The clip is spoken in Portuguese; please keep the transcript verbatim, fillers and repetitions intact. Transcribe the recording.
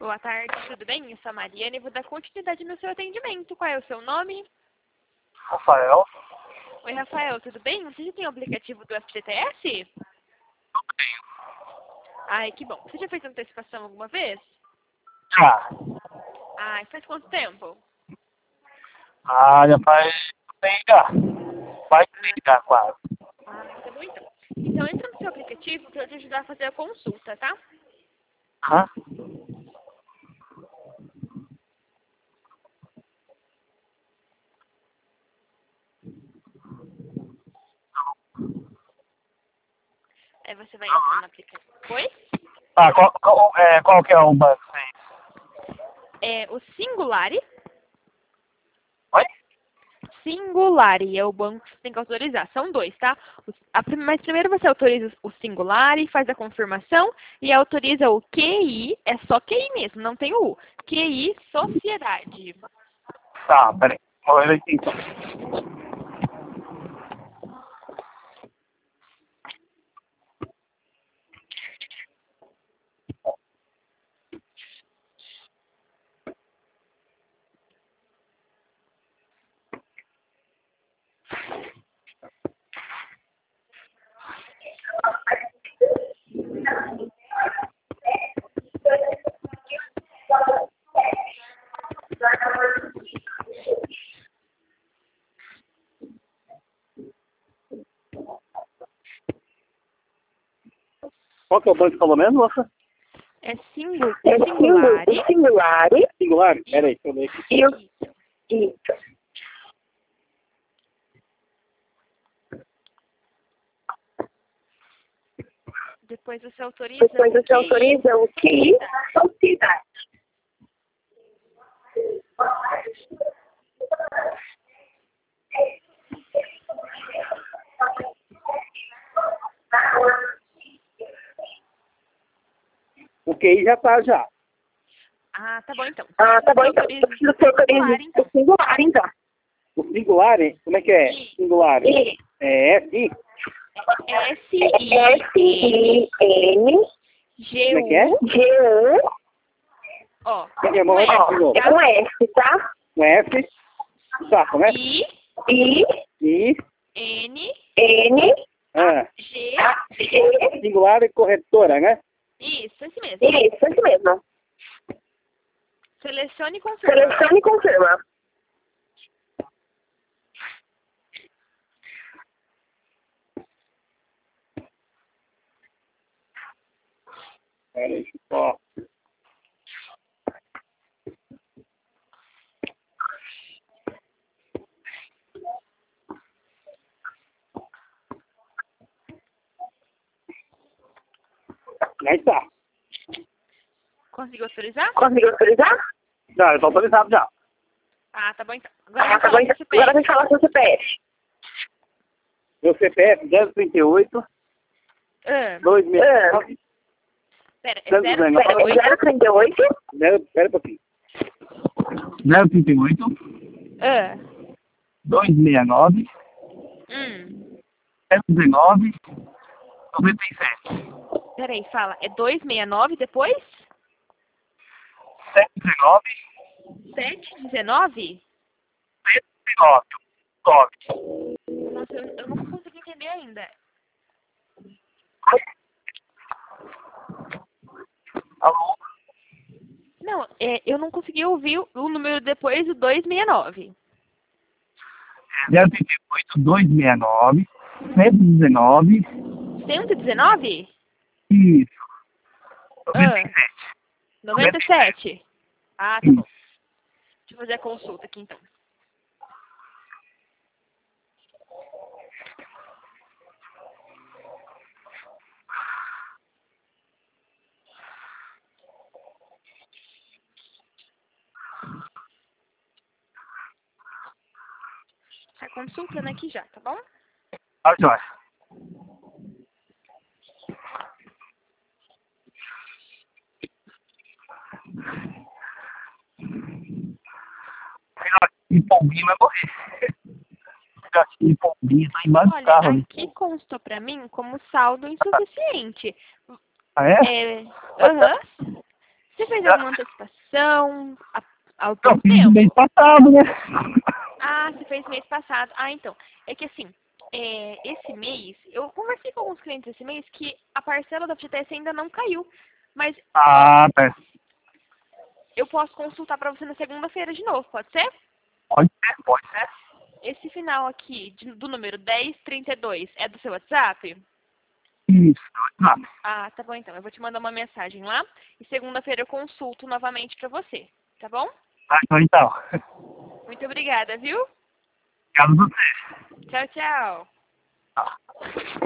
Boa tarde, tudo bem? Eu sou a Mariana e vou dar continuidade no seu atendimento. Qual é o seu nome? Rafael. Oi, Rafael, tudo bem? Você já tem o aplicativo do F G T S? Ai, que bom. Você já fez antecipação alguma vez? Já. Ai, faz quanto tempo? Ah, já faz bem já. Faz bem já, quase. Ah, tá bom então. Então entra no seu aplicativo para eu te ajudar a fazer a consulta, tá? Hã? Aí você vai entrar no aplicativo. Oi? Ah, qual, qual, é, qual que é o banco aí? É o Singulari. Oi? Singulari é o banco que você tem que autorizar. São dois, tá? O- a prim- mas primeiro você autoriza o Singulari, faz a confirmação e autoriza o Q I, é só Q I mesmo, não tem o U. Q I Sociedade. Tá, peraí. Vou ver aqui então. Qual que é o banco que falou mesmo, moça? É singu, É Singulari. singular. Singular? Peraí, deixa eu ver aqui. Isso. Isso. Depois você autoriza Depois o você Q I autoriza o Q I Sociedade. O Q I já tá já. Ah, tá bom então. Ah, tá bom Você então. autoriza Você o autoriza Singular, então. o singular, então. O singular, hein? Como é que é? Singular. E É S I? S S I I N G Como é que é? U. G U. Ó, Como é que é? com Vamos lá, S, de novo. É com S, tá? Com F. Tá, como é? I I I. N N Ah. G. G. Singular e corretora, né? Isso, esse mesmo. Isso, isso mesmo. Selecione e confirma. Selecione e confirma. Peraí, deixa eu só. Aí tá. Conseguiu autorizar? Conseguiu autorizar? Já, eu tô autorizado já. Ah, tá bom então. Agora Ah, vamos tá bom falar então. do C P F. Agora a gente fala com o C P F. Meu C P F zero trinta e oito, Ah, dois seis nove, pera, é zero zero dezenove. trinta e oito? zero trinta e oito. zero, pera um pouquinho. zero trinta e oito, Ah, dois seis nove, hum. zero dezenove, noventa e sete. Peraí, fala. É duzentos e sessenta e nove depois? sete dezenove, sete dezenove? sete dezenove, nove. Nossa, eu, eu não consegui entender ainda. Alô? Não, é, eu não consegui ouvir o, o número depois do duzentos e sessenta e nove. zero trinta e oito, dois seis nove, cento e dezenove. cento e dezenove? Isso. Ah, noventa e sete. Ah, tá bom. Deixa eu fazer a consulta aqui então. Tá consultando aqui já, tá bom? Tá, joia. E Pombinho vai morrer. E Pombinho tá embaixo do Olha, carro. né? aqui constou pra mim como saldo insuficiente. Ah, é? É, aham. Você fez alguma antecipação há, há algum Eu fiz no tempo? mês passado, né? Ah, você fez mês passado. Ah, então. É que assim, é, esse mês, eu conversei com alguns clientes esse mês que a parcela da F G T S ainda não caiu. Mas, ó, Ah, tá. eu posso consultar pra você na segunda-feira de novo, pode ser? Pode ser, pode ser. Esse final aqui, de- do número dez trinta e dois, é do seu WhatsApp? Isso. Ah, Ah, tá bom então. Eu vou te mandar uma mensagem lá. E segunda-feira eu consulto novamente pra você. Tá bom? tá, então, então. Muito obrigada, viu? Obrigado a você. Tchau, tchau. Tá.